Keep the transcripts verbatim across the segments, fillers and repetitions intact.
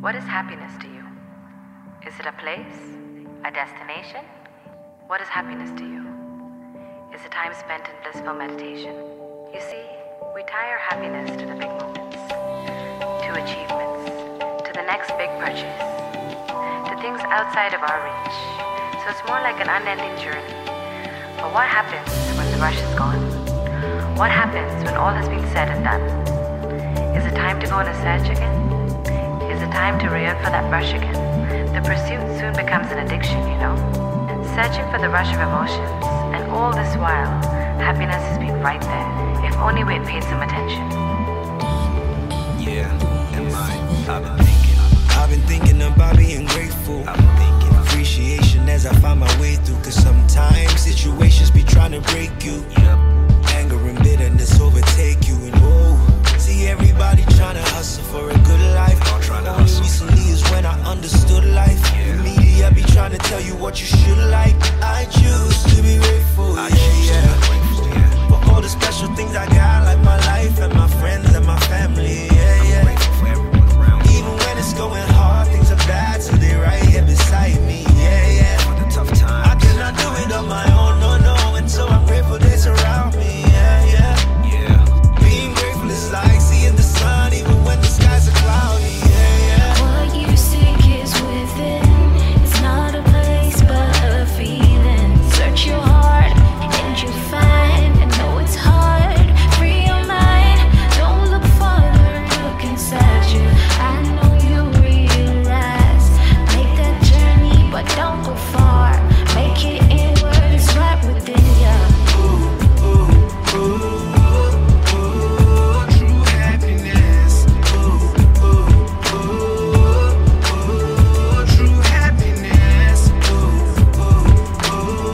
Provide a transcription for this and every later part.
What is happiness to you? Is it a place? A destination? What is happiness to you? Is it time spent in blissful meditation? You see, we tie our happiness to the big moments, to achievements, to the next big purchase, to things outside of our reach. So it's more like an unending journey. But what happens when the rush is gone? What happens when all has been said and done? Is it time to go on a search again? Is it time to yearn for that rush again? The pursuit soon becomes an addiction, you know? Searching for the rush of emotions, and all this while, happiness has been right there, if only we had paid some attention. Yeah, and mine, I've been thinking. I've been thinking about being grateful. I've been thinking. Appreciation as I find my way through, cause sometimes situations be trying to break you. Yep. Anger and bitterness overtake you, and oh, see everybody trying to hustle for a good life. All trying to Only hustle. recently is when I understood life. Yeah. The media be trying to tell you what you should like. I choose to be grateful, I yeah, choose yeah. to be grateful, yeah. For all the special things I got, like my life and my friends and my family, yeah, I'm yeah. grateful for everyone around me. Even when it's going hard, things are bad, so they right here beside me, yeah, yeah. For the tough times. I cannot do it on my own, no, no, and so I'm grateful they surround me, yeah, yeah. Yeah. Being grateful is like seeing the sun even when the skies are cloudy, yeah, yeah. What you seek is within. It's not a place but a feeling. Search your heart and you find. I know it's hard. Free your mind. Don't look farther. Look inside you. I know you realize. Make that journey, but don't go far. Make it inward. It's right within you. True happiness. Ooh, ooh, ooh. True happiness. Ooh, ooh,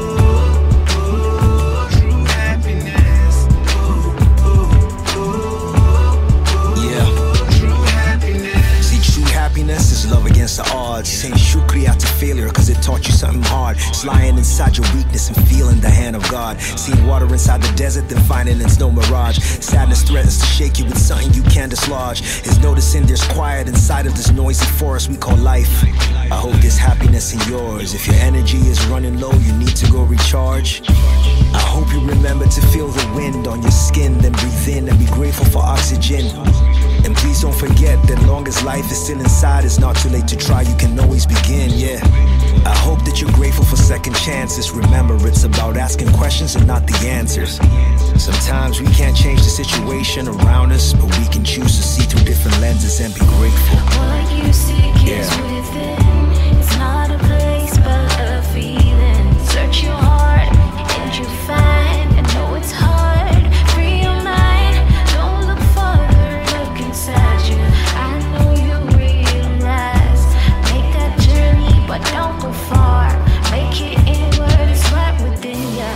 ooh. True happiness. Ooh, ooh, ooh. Yeah. True happiness. See, true happiness is love against the odds. Saying shukriya to failure cause it taught you something hard. It's lying inside your weakness and feeling the hand of God. Seeing water inside the desert, then finding it's no mirage. Sadness threatens to shake you with something you can't dislodge. Is noticing there's quiet inside of this noisy forest we call life. I hope there's happiness in yours. If your energy is running low, you need to go recharge. I hope you remember to feel the wind on your skin, then breathe in and be grateful for oxygen. And please don't forget that long as life is still inside, it's not too late to try, you can always begin, yeah. I hope that you're grateful for second chances. Remember, it's about asking questions and not the answers. Sometimes we can't change the situation around us, but we can choose to see through different lenses and be grateful. What you seek is Yeah. within. It's not a place but a feeling. Search your heart and you find. I know it's hard. Free your mind. Don't look farther. Look inside you. I know you realize. Make that journey, but don't go far. Make it inward. It's right within you.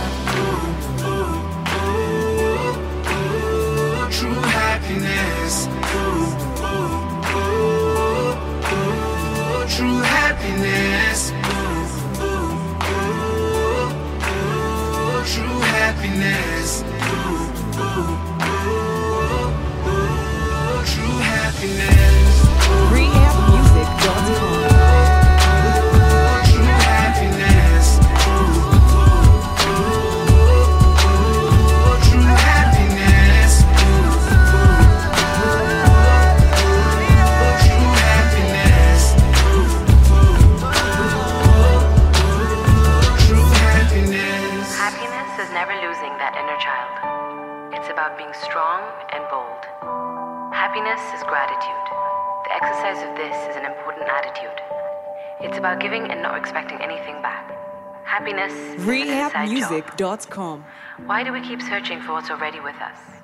True happiness. Ooh, ooh, ooh, ooh. True happiness. Ooh, ooh, ooh, ooh. True happiness. Ooh, ooh, ooh, ooh. True happiness. rehab music dot com. True happiness. Ooh, ooh, ooh. True happiness. True happiness. True happiness. Happiness is never losing that inner child. It's about being strong and bold. Happiness is gratitude. The exercise of this is an important attitude. It's about giving and not expecting anything back. Happiness is an rehab inside music job. dot com. Why do we keep searching for what's already with us?